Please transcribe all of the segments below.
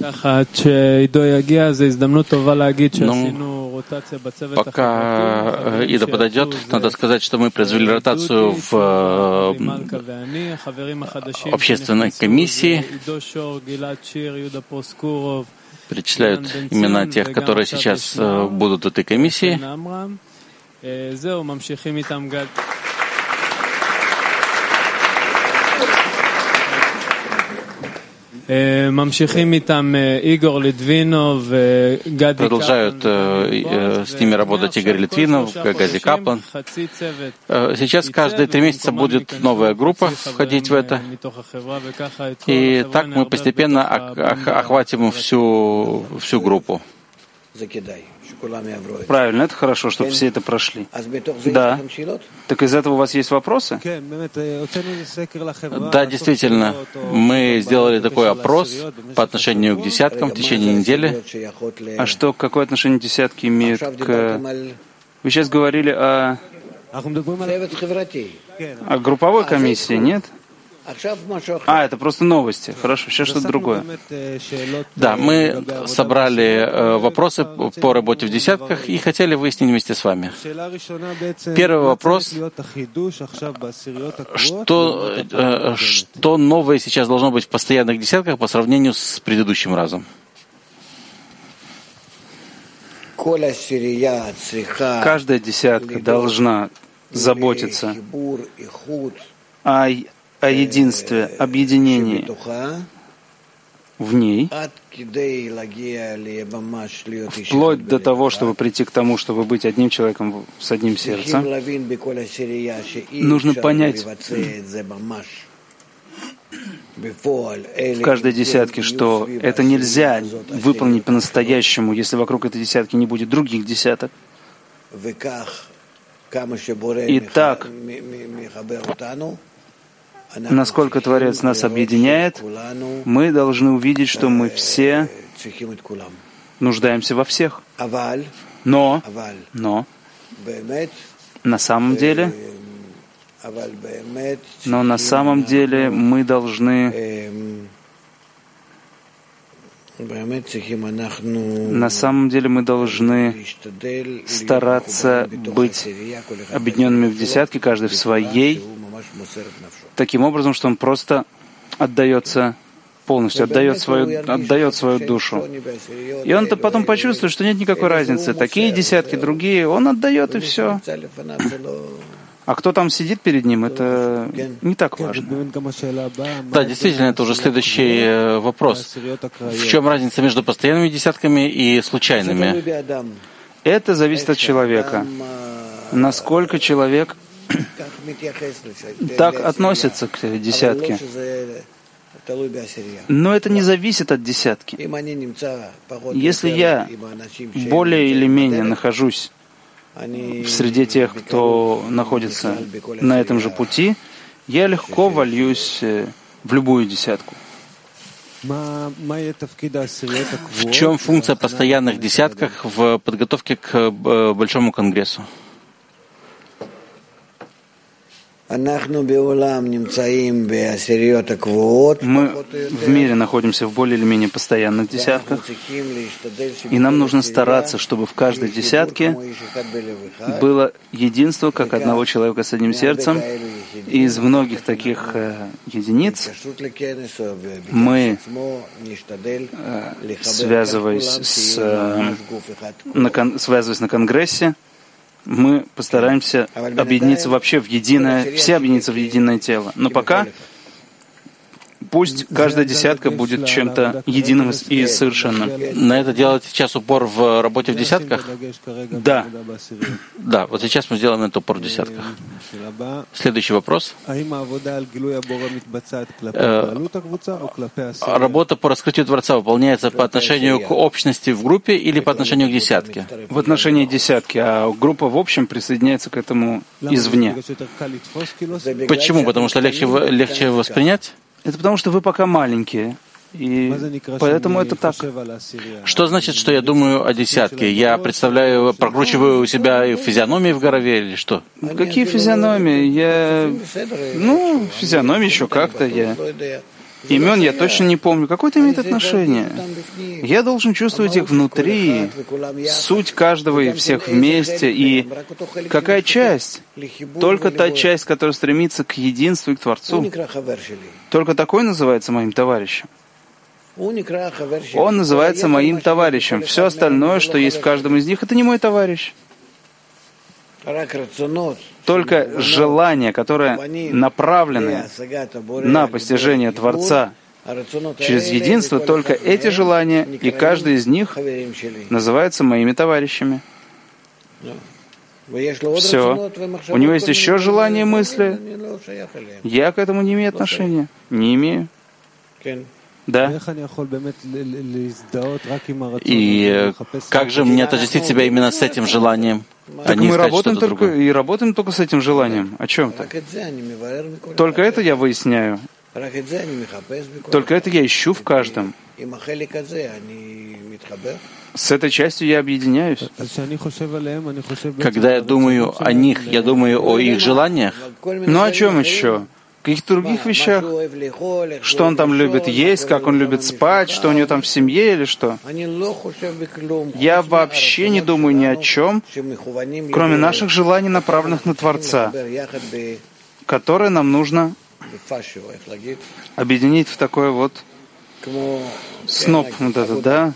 Пока Ида подойдет, надо сказать, что мы произвели ротацию в общественной комиссии. Перечисляют имена тех, которые сейчас будут в этой комиссии. Продолжают с ними работать Игорь Литвинов, Гази Каплан. Сейчас каждые 3 месяца будет новая группа входить в это. И так мы постепенно охватим всю группу. Правильно, это хорошо, чтобы все это прошли. Да. Так из этого у вас есть вопросы? Да, действительно. Мы сделали такой опрос по отношению к десяткам в течение недели. А какое отношение десятки имеют к... Вы сейчас говорили о групповой комиссии, нет? Это просто новости. Хорошо, сейчас что-то другое. Да, мы собрали вопросы по работе в десятках и хотели выяснить вместе с вами. Первый вопрос. Что новое сейчас должно быть в постоянных десятках по сравнению с предыдущим разом? Каждая десятка должна заботиться о единстве, объединении в ней, вплоть до того, чтобы прийти к тому, чтобы быть одним человеком с одним сердцем. Нужно понять в каждой десятке, что это нельзя выполнить по-настоящему, если вокруг этой десятки не будет других десяток. И так, насколько Творец нас объединяет, мы должны увидеть, что мы все нуждаемся во всех. Но на самом деле мы должны стараться быть объединенными в десятке, каждый в своей, таким образом, что он просто отдается полностью, отдает свою душу. И он-то потом почувствует, что нет никакой разницы. Такие десятки, другие, он отдает и все. А кто там сидит перед ним, это не так важно. Да, действительно, это уже следующий вопрос. В чем разница между постоянными десятками и случайными? Это зависит от человека. Насколько человек так относится к десятке. Но это не зависит от десятки. Если я более или менее нахожусь в среде тех, кто находится на этом же пути, я легко вольюсь в любую десятку. В чем функция постоянных десятках в подготовке к Большому конгрессу? Мы в мире находимся в более или менее постоянных десятках, и нам нужно стараться, чтобы в каждой десятке было единство как одного человека с одним сердцем, и из многих таких единиц мы, связываясь на Конгрессе, мы постараемся объединиться вообще в единое, все объединиться в единое тело. Но пока пусть каждая десятка будет чем-то единым и совершенным. На это делать сейчас упор в работе в десятках? Да. Да, вот сейчас мы сделаем этот упор в десятках. Следующий вопрос. Работа по раскрытию Творца выполняется по отношению к общности в группе или по отношению к десятке? В отношении десятки, а группа в общем присоединяется к этому извне. Почему? Потому что легче воспринять? Это потому, что вы пока маленькие, и поэтому это так. Что значит, что я думаю о десятке? Я прокручиваю у себя физиономии в голове или что? Какие физиономии? Физиономии еще как-то. Имен я точно не помню. Какое это имеет отношение? Я должен чувствовать их внутри, суть каждого и всех вместе. И какая часть? Только та часть, которая стремится к единству и к Творцу. Только такой называется моим товарищем. Он называется моим товарищем. Все остальное, что есть в каждом из них, это не мой товарищ. Только желания, которые направлены на постижение Творца через единство, только эти желания, и каждый из них называется моими товарищами. Все. У него есть еще желания и мысли. Я к этому не имею отношения. Не имею. Да. И как же мне отождествить себя именно с этим желанием? Так мы работаем только с этим желанием. О чем ты? Только это я выясняю. Только это я ищу в каждом. С этой частью я объединяюсь. Когда я думаю о них, я думаю о их желаниях. Ну о чем еще? В каких-то других вещах? Что он там любит есть, как он любит спать, что у него там в семье или что? Я вообще не думаю ни о чем, кроме наших желаний, направленных на Творца, которые нам нужно объединить в такой вот сноп, вот этот, да?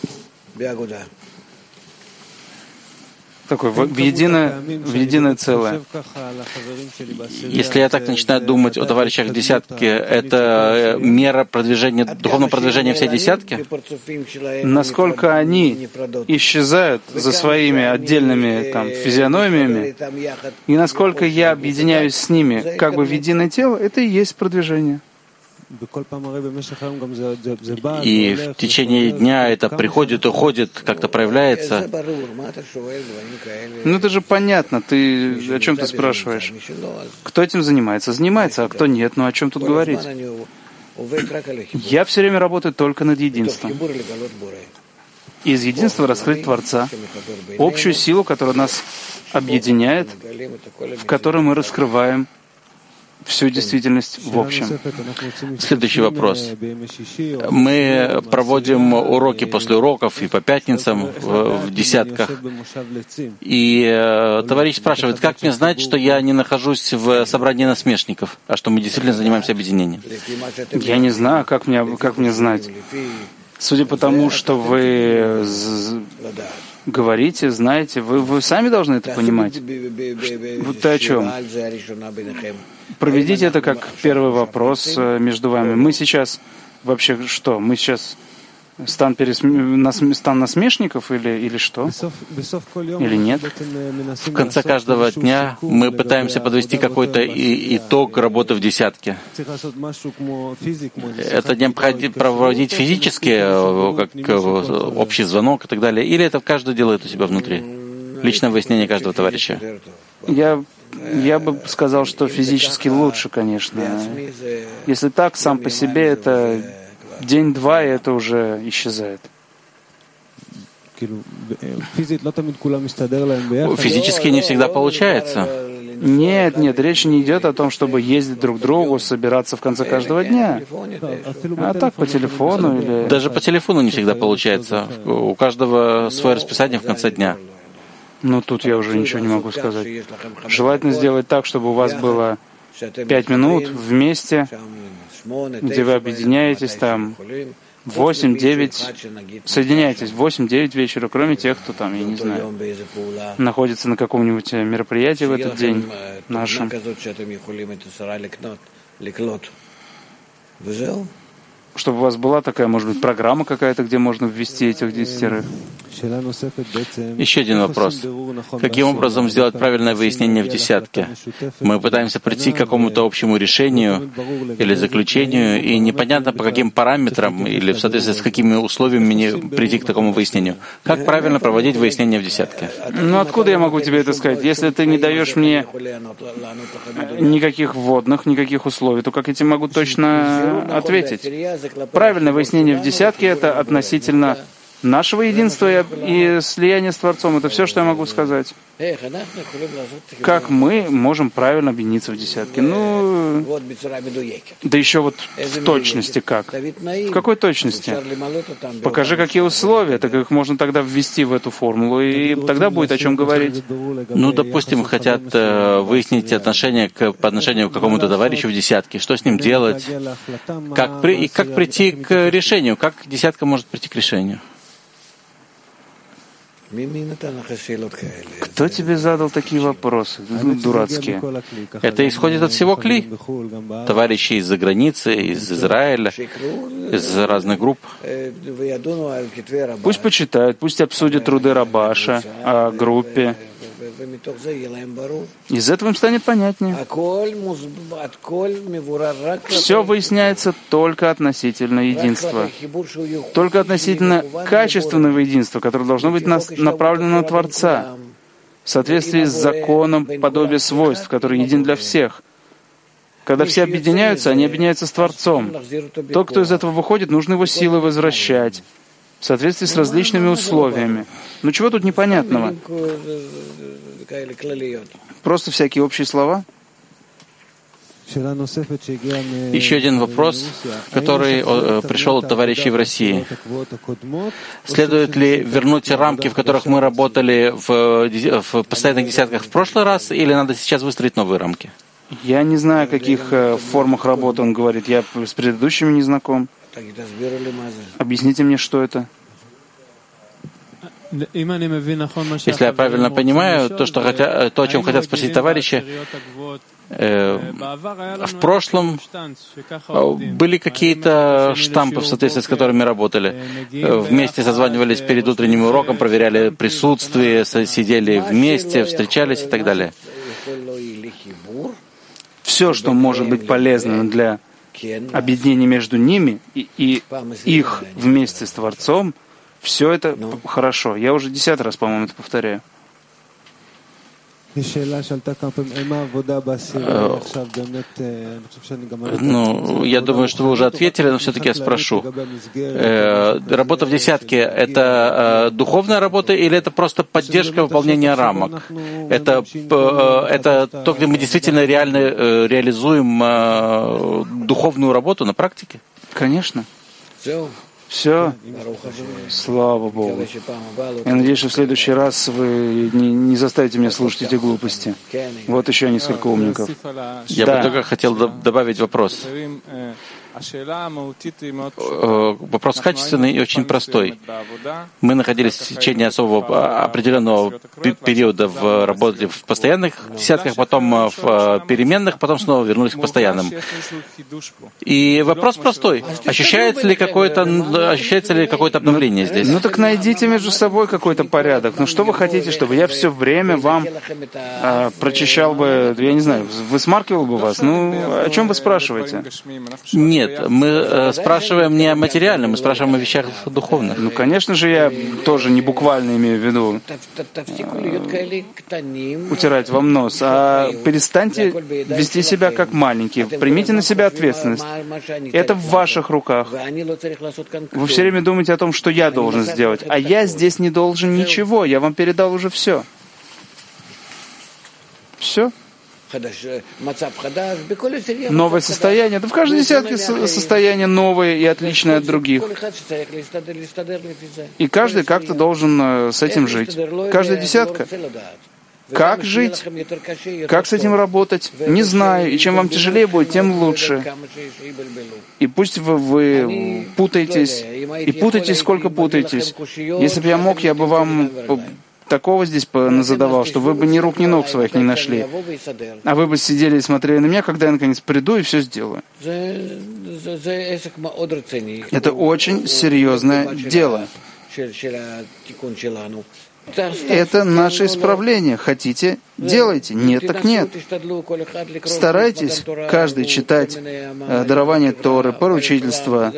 Такой в единое целое. Если я так начинаю думать о товарищах десятки, это мера продвижения, духовного продвижения всей десятки? Насколько они исчезают за своими отдельными там физиономиями, и насколько я объединяюсь с ними как бы в единое тело, это и есть продвижение. И в течение дня это приходит, уходит, как-то проявляется. Ну это же понятно, ты о чем ты спрашиваешь? Кто этим занимается? Занимается, а кто нет? Ну о чем тут говорить? Я все время работаю только над единством. Из единства раскрыть Творца, общую силу, которая нас объединяет, в которой мы раскрываем всю действительность в общем. Следующий вопрос. Мы проводим уроки после уроков и по пятницам в десятках. И товарищ спрашивает, как мне знать, что я не нахожусь в собрании насмешников, а что мы действительно занимаемся объединением? Я не знаю, как мне знать. Судя по тому, что вы говорите, знаете, вы сами должны это понимать. Вот ты о чем? Проведите это как первый вопрос между вами. Мы сейчас вообще что? Мы сейчас стан насмешников или что? Или нет? В конце каждого дня мы пытаемся подвести какой-то итог работы в десятке. Это необходимо проводить физически, как общий звонок и так далее, или это каждый делает у себя внутри? Личное выяснение каждого товарища. Я бы сказал, что физически лучше, конечно. Если так, сам по себе, это день-два, и это уже исчезает. Физически не всегда получается. Нет, речь не идет о том, чтобы ездить друг к другу, собираться в конце каждого дня. А так по телефону или... Даже по телефону не всегда получается. У каждого свое расписание в конце дня. Ну, тут я уже ничего не могу сказать. Желательно сделать так, чтобы у вас было 5 минут вместе, где вы объединяетесь там 8-9, соединяйтесь 8-9 вечера, кроме тех, кто там, я не знаю, находится на каком-нибудь мероприятии в этот день нашем. Чтобы у вас была такая, может быть, программа какая-то, где можно ввести этих 10. Еще один вопрос. Каким образом сделать правильное выяснение в десятке? Мы пытаемся прийти к какому-то общему решению или заключению, и непонятно по каким параметрам или в соответствии с какими условиями прийти к такому выяснению. Как правильно проводить выяснение в десятке? Ну откуда я могу тебе это сказать? Если ты не даешь мне никаких вводных, никаких условий, то как я тебе могу точно ответить? Правильное выяснение в десятке — это относительно нашего единства и слияния с Творцом. Это все, что я могу сказать. Как мы можем правильно объединиться в десятке? Ну, да еще вот в точности как? В какой точности? Покажи, какие условия, так их можно тогда ввести в эту формулу, и тогда будет о чем говорить. Ну, допустим, хотят выяснить отношение по отношению к какому-то товарищу в десятке. Что с ним делать? Как прийти к решению? Как десятка может прийти к решению? Кто тебе задал такие вопросы? Дурацкие. Это исходит от всего кли. Товарищи из-за границы, из Израиля, из разных групп. Пусть почитают, пусть обсудят труды Рабаша о группе. Из этого им станет понятнее. Все выясняется только относительно единства. Только относительно качественного единства, которое должно быть направлено на Творца, в соответствии с законом подобия свойств, который един для всех. Когда все объединяются, они объединяются с Творцом. Тот, кто из этого выходит, нужно его силой возвращать, в соответствии с различными условиями. Ну чего тут непонятного? Просто всякие общие слова? Еще один вопрос, который пришел от товарищей в России. Следует ли вернуть рамки, в которых мы работали в постоянных десятках в прошлый раз, или надо сейчас выстроить новые рамки? Я не знаю, о каких формах работы он говорит. Я с предыдущими не знаком. Объясните мне, что это. Если я правильно понимаю, то, о чем хотят спросить товарищи, в прошлом были какие-то штампы, в соответствии с которыми работали. Вместе созванивались перед утренним уроком, проверяли присутствие, сидели вместе, встречались и так далее. Все, что может быть полезным для объединения между ними и их вместе с Творцом, все это хорошо. Я уже 10 раз, по-моему, это повторяю. Ну, я думаю, что вы уже ответили, но все-таки я спрошу. Работа в десятке — это духовная работа или это просто поддержка выполнения рамок? Это то, где мы действительно реально реализуем духовную работу на практике? Конечно. Все. Слава Богу. Я надеюсь, что в следующий раз вы не заставите меня слушать эти глупости. Вот еще несколько умников. Я бы только хотел добавить вопрос. Вопрос качественный и очень простой. Мы находились в течение особого определенного периода в работе в постоянных десятках, потом в переменных, потом снова вернулись к постоянным. И вопрос простой. Ощущается ли какое-то обновление здесь? Ну так найдите между собой какой-то порядок. Ну что вы хотите, чтобы я все время вам прочищал бы, я не знаю, высмаркивал бы вас? Ну, о чем вы спрашиваете? Нет, мы спрашиваем не о материальном, мы спрашиваем о вещах духовных. Ну, конечно же, я тоже не буквально имею в виду утирать вам нос, а перестаньте вести себя как маленькие. Примите на себя ответственность. Это в ваших руках. Вы все время думаете о том, что я должен сделать, а я здесь не должен ничего. Я вам передал уже все. Все. Новое состояние. Да в каждой десятке состояние новое и отличное от других. И каждый как-то должен с этим жить. Каждая десятка. Как жить? Как с этим работать? Не знаю. И чем вам тяжелее будет, тем лучше. И пусть вы путаетесь. И путаетесь, сколько путаетесь. Если бы я мог, я бы вам такого здесь задавал, что вы бы ни рук, ни ног своих не нашли. А вы бы сидели и смотрели на меня, когда я наконец приду и все сделаю. Это очень серьезное дело. Это наше исправление. Хотите — делайте. Нет, так нет. Старайтесь каждый читать дарование Торы, поручительства.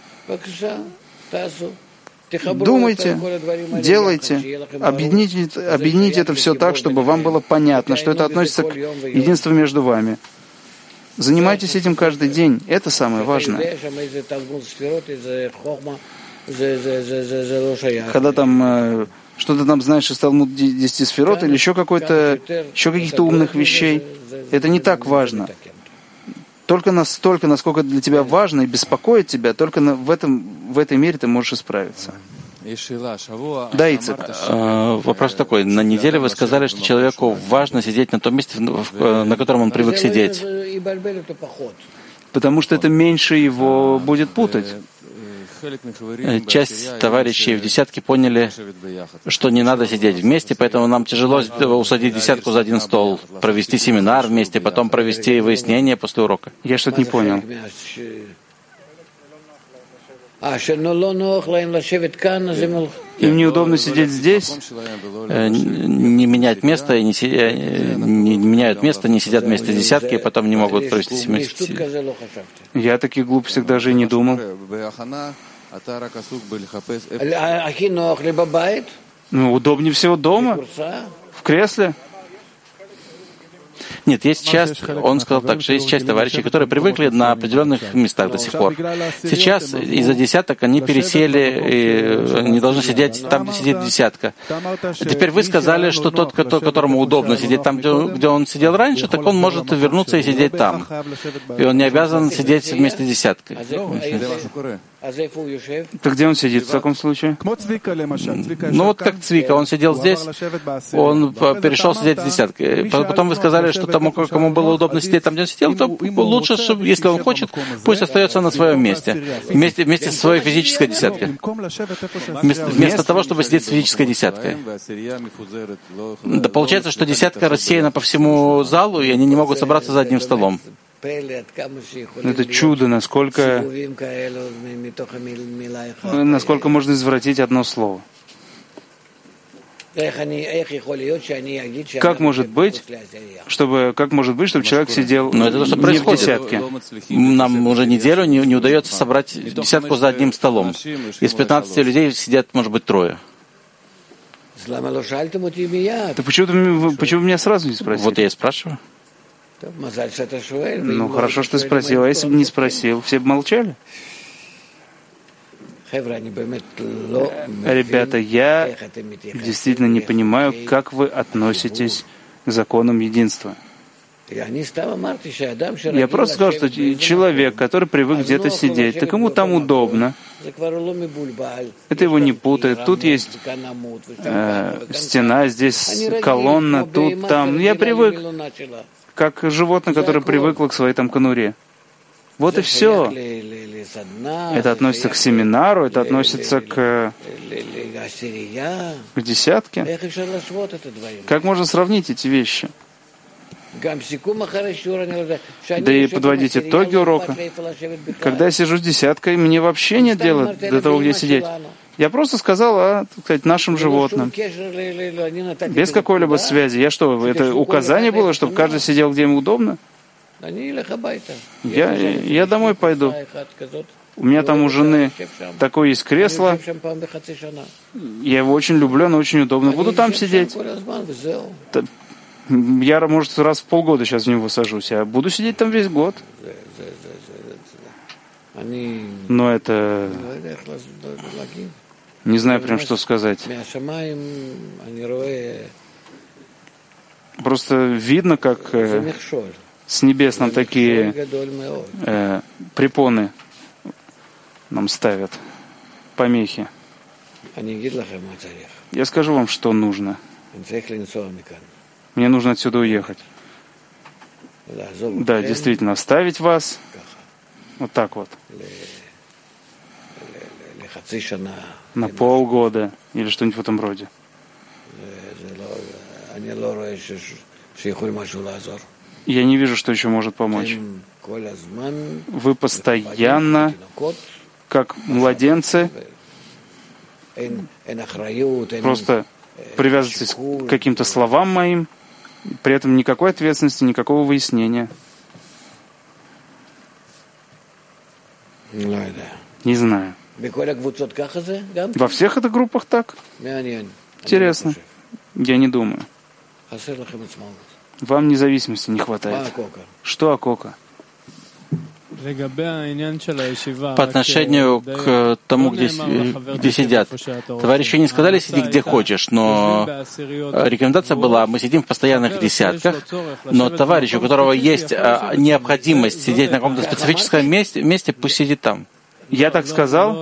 Думайте, делайте, объедините это все так, чтобы вам было понятно, что это относится к единству между вами. Занимайтесь этим каждый день. Это самое важное. когда там что-то там знаешь из Талмуд 10 сферот или еще каких-то умных вещей, это не так важно. Только настолько, насколько для тебя важно и беспокоит тебя, только в этой мере ты можешь исправиться. Да, Ицек. Вопрос такой. На неделе вы сказали, что человеку важно сидеть на том месте, на котором он привык сидеть. Потому что это меньше его будет путать. Часть товарищей в десятке поняли, что не надо сидеть вместе, поэтому нам тяжело усадить десятку за один стол, провести семинар вместе, потом провести выяснение после урока. Я что-то не понял. Им неудобно сидеть здесь? Не менять место, и не меняют место, не сидят вместе десятки, и потом не могут провести семинар. Я о таких глупостях даже и не думал. Ну, удобнее всего дома, в кресле. Нет, есть часть, он сказал так, что есть часть товарищей, которые привыкли на определенных местах до сих пор. Сейчас из-за десяток они пересели и не должны сидеть там, где сидит десятка. Теперь вы сказали, что тот, которому удобно сидеть там, где он сидел раньше, так он может вернуться и сидеть там. И он не обязан сидеть вместе с десяткой. Так где он сидит в таком случае? Ну вот как Цвика, он сидел здесь, он перешел сидеть с десяткой. Потом вы сказали, что тому, кому было удобно сидеть там, где он сидел, то лучше, чтобы, если он хочет, пусть остается на своем месте, вместе со своей физической десяткой. Вместо того, чтобы сидеть с физической десяткой. Да получается, что десятка рассеяна по всему залу, и они не могут собраться за одним столом. Это чудо, насколько можно извратить одно слово. Как может быть, чтобы человек сидел но это то, что не происходит. В десятке? Нам уже неделю не удается собрать десятку за одним столом. Из 15 людей сидят, может быть, 3. Да почему меня сразу не спросили? Вот я и спрашиваю. Ну, хорошо, что ты спросил. А если бы не спросил, все бы молчали? Ребята, я действительно не понимаю, как вы относитесь к законам единства. Я просто сказал, что человек, который привык где-то сидеть, так ему там удобно. Это его не путает. Тут есть стена, здесь колонна, тут, там. Я привык, как животное, которое привыкло к своей там конуре. Вот и все. Это относится к семинару, это относится к десятке. Как можно сравнить эти вещи? Да и подводить итоги урока. Когда я сижу с десяткой, мне вообще нет дела до того, где сидеть. Я просто сказал нашим животным. Без какой-либо связи. Я что, это указание было, чтобы каждый сидел, где ему удобно? Я домой пойду. У меня там у жены такое есть кресло. Я его очень люблю, оно очень удобно. Буду там сидеть. Я, может, раз в полгода сейчас в него сажусь, а буду сидеть там весь год. Но это... Не знаю прям, что сказать. Просто видно, как с небес нам такие препоны нам ставят, помехи. Я скажу вам, что нужно. Мне нужно отсюда уехать. Да, действительно, оставить вас вот так вот. На полгода или что-нибудь в этом роде. Я не вижу, что еще может помочь. Вы постоянно, как младенцы, просто привязываетесь к каким-то словам моим, при этом никакой ответственности, никакого выяснения. Не знаю. Во всех этих группах так? Интересно. Я не думаю. Вам независимости не хватает. Что Акока? По отношению к тому, где сидят. Товарищи не сказали, сиди где хочешь, но рекомендация была, мы сидим в постоянных десятках, но товарищ, у которого есть необходимость сидеть на каком-то специфическом месте, пусть сидит там. Я так сказал?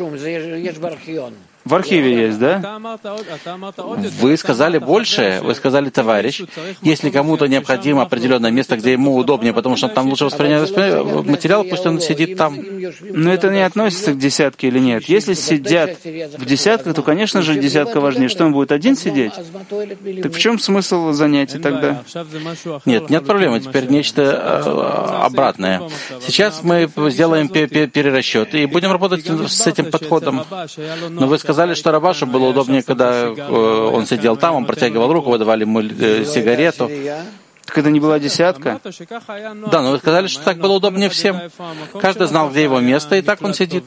В архиве есть, да? Вы сказали больше, вы сказали, товарищ, если кому-то необходимо определенное место, где ему удобнее, потому что там лучше воспринять материал, пусть он сидит там. Но это не относится к десятке или нет. Если сидят в десятках, то, конечно же, десятка важнее. Что, он будет один сидеть? Так в чем смысл занятий тогда? Нет проблемы, теперь нечто обратное. Сейчас мы сделаем перерасчет и будем работать с этим подходом. Но вы сказали, что Рабашу было удобнее, когда он сидел там, он протягивал руку, вы давали ему сигарету. Так это не была десятка? Да, но вы сказали, что так было удобнее всем. Каждый знал, где его место, и так он сидит.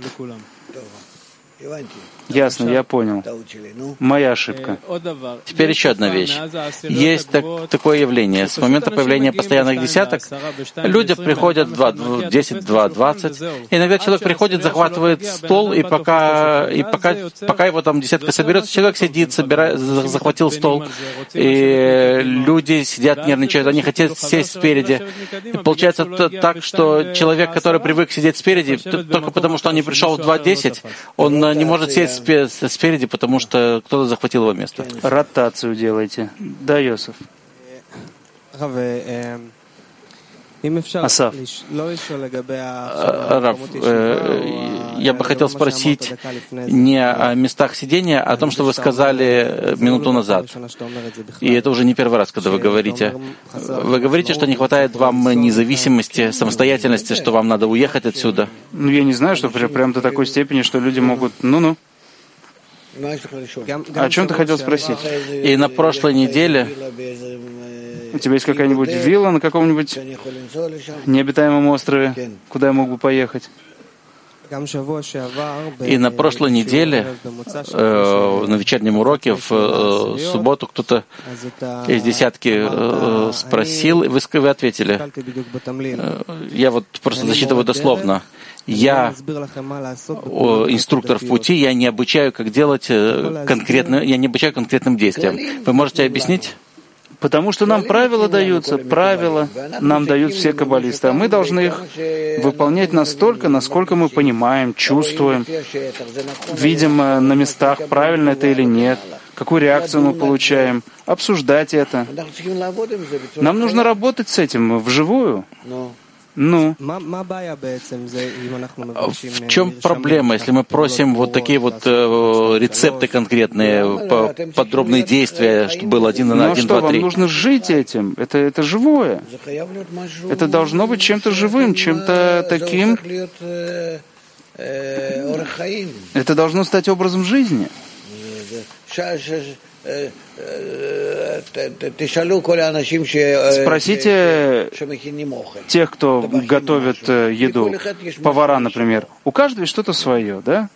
Ясно, я понял. Моя ошибка. Теперь еще одна вещь. Есть такое явление. С момента появления постоянных десяток люди приходят 10, 20. Иногда человек приходит, захватывает стол, и пока его там десятка соберется, человек сидит, захватил стол, и люди сидят, нервничают, они хотят сесть спереди. И получается так, что человек, который привык сидеть спереди, только потому, что он не пришел в 2:10, он не может сесть спереди, потому что кто-то захватил его место. Ротацию делайте. Да, Йосеф. Асав. Рав, я бы хотел спросить не о местах сидения, а о том, что вы сказали минуту назад. И это уже не первый раз, когда вы говорите. Вы говорите, что не хватает вам независимости, самостоятельности, что вам надо уехать отсюда. Ну, я не знаю, что прям до такой степени, что люди могут... Ну-ну. О чем ты хотел спросить? И на прошлой неделе... У тебя есть какая-нибудь вилла на каком-нибудь необитаемом острове, куда я мог бы поехать? И на прошлой неделе на вечернем уроке в субботу кто-то из десятки спросил, и вы ответили. Я вот просто зачитываю дословно. Я инструктор в пути, я не обучаю, как делать я не обучаю конкретным действиям. Вы можете объяснить? Потому что нам правила даются, правила нам дают все каббалисты, а мы должны их выполнять настолько, насколько мы понимаем, чувствуем, видим на местах, правильно это или нет, какую реакцию мы получаем, обсуждать это. Нам нужно работать с этим вживую. Ну, в чем проблема, если мы просим вот такие вот рецепты конкретные, подробные действия, чтобы было 1 на 1, 2, 3? Вам нужно жить этим. Это живое. Это должно быть чем-то живым, чем-то таким. Это должно стать образом жизни. Спросите тех, кто готовит еду, повара, например. У каждого есть что-то свое, да?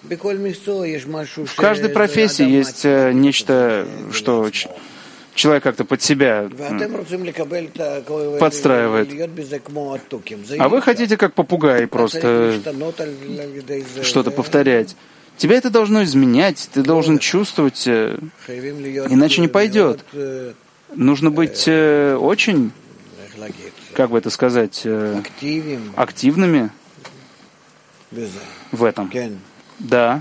В каждой профессии есть нечто, что человек как-то под себя подстраивает. А вы хотите, как попугай, просто что-то повторять. Тебя это должно изменять, ты должен чувствовать, иначе не пойдет. Нужно быть очень, как бы это сказать, активными в этом. Да.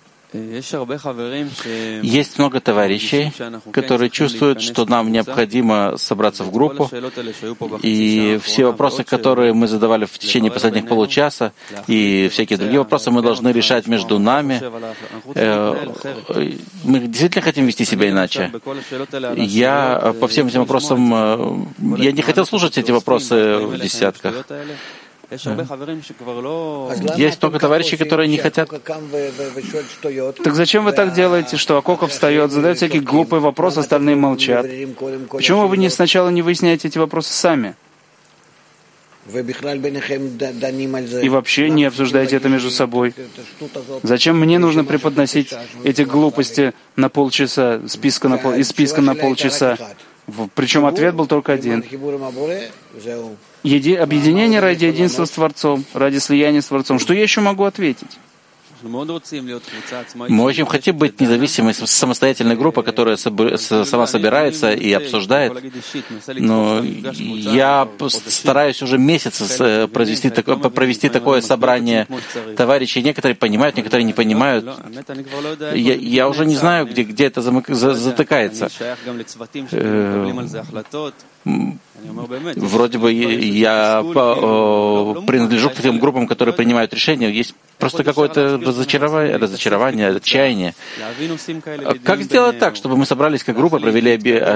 Есть много товарищей, которые чувствуют, что нам необходимо собраться в группу, и все вопросы, которые мы задавали в течение последних получаса, и всякие другие вопросы мы должны решать между нами. Мы действительно хотим вести себя иначе. Я по всем этим вопросам, я не хотел слушать эти вопросы в десятках. Есть много товарищей, которые не хотят. Так зачем вы так делаете, что Акоков встает, задает всякие глупые вопросы, остальные молчат? Почему вы сначала не выясняете эти вопросы сами? И вообще не обсуждаете это между собой. Зачем мне нужно преподносить эти глупости на полчаса, из списка на полчаса? Причем ответ был только один. Объединение ради единства с Творцом, ради слияния с Творцом. Что я еще могу ответить? Мы очень хотим быть независимой, самостоятельной группой, которая сама собирается и обсуждает. Но я стараюсь уже месяц провести такое собрание товарищей. Некоторые понимают, некоторые не понимают. Я уже не знаю, где это затыкается. Вроде бы я принадлежу к тем группам, которые принимают решения. Есть просто какое-то разочарование, отчаяние. Как сделать так, чтобы мы собрались как группа, провели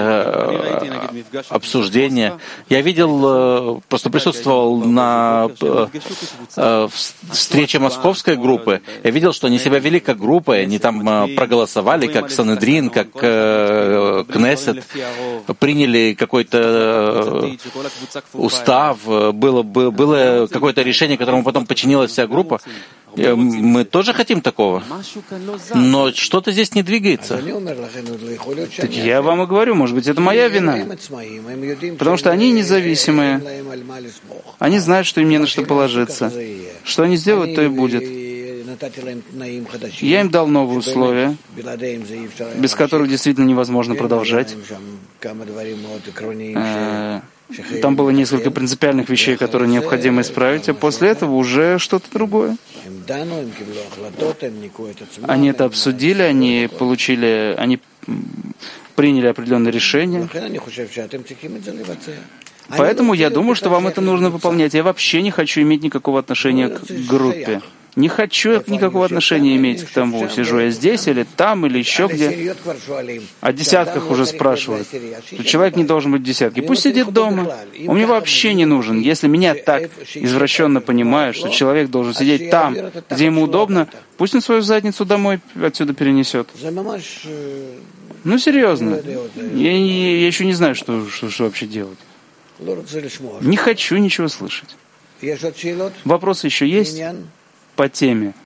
обсуждение? Я видел, просто присутствовал на встрече московской группы. Я видел, что они себя вели как группа, они там проголосовали, как Санедрин, как Кнессет, приняли какой-то устав, было какое-то решение, которому потом подчинилась вся группа. Мы тоже хотим такого, но что-то здесь не двигается. Так я вам и говорю, может быть, это моя вина, потому что они независимые, они знают, что им не на что положиться, что они сделают, то и будет. Я им дал новые условия, без которых действительно невозможно продолжать. Там было несколько принципиальных вещей, которые необходимо исправить, а после этого уже что-то другое. Они это обсудили, они приняли определенные решения. Поэтому я думаю, что вам это нужно выполнять. Я вообще не хочу иметь никакого отношения к группе. Не хочу никакого отношения иметь к тому, сижу я здесь или там, или еще где. О десятках уже спрашивают. Человек не должен быть в десятке. Пусть сидит дома. Он мне вообще не нужен. Если меня так извращенно понимают, что человек должен сидеть там, где ему удобно, пусть он свою задницу домой отсюда перенесет. Ну, серьезно. Я еще не знаю, что вообще делать. Не хочу ничего слышать. Вопросы еще есть по теме?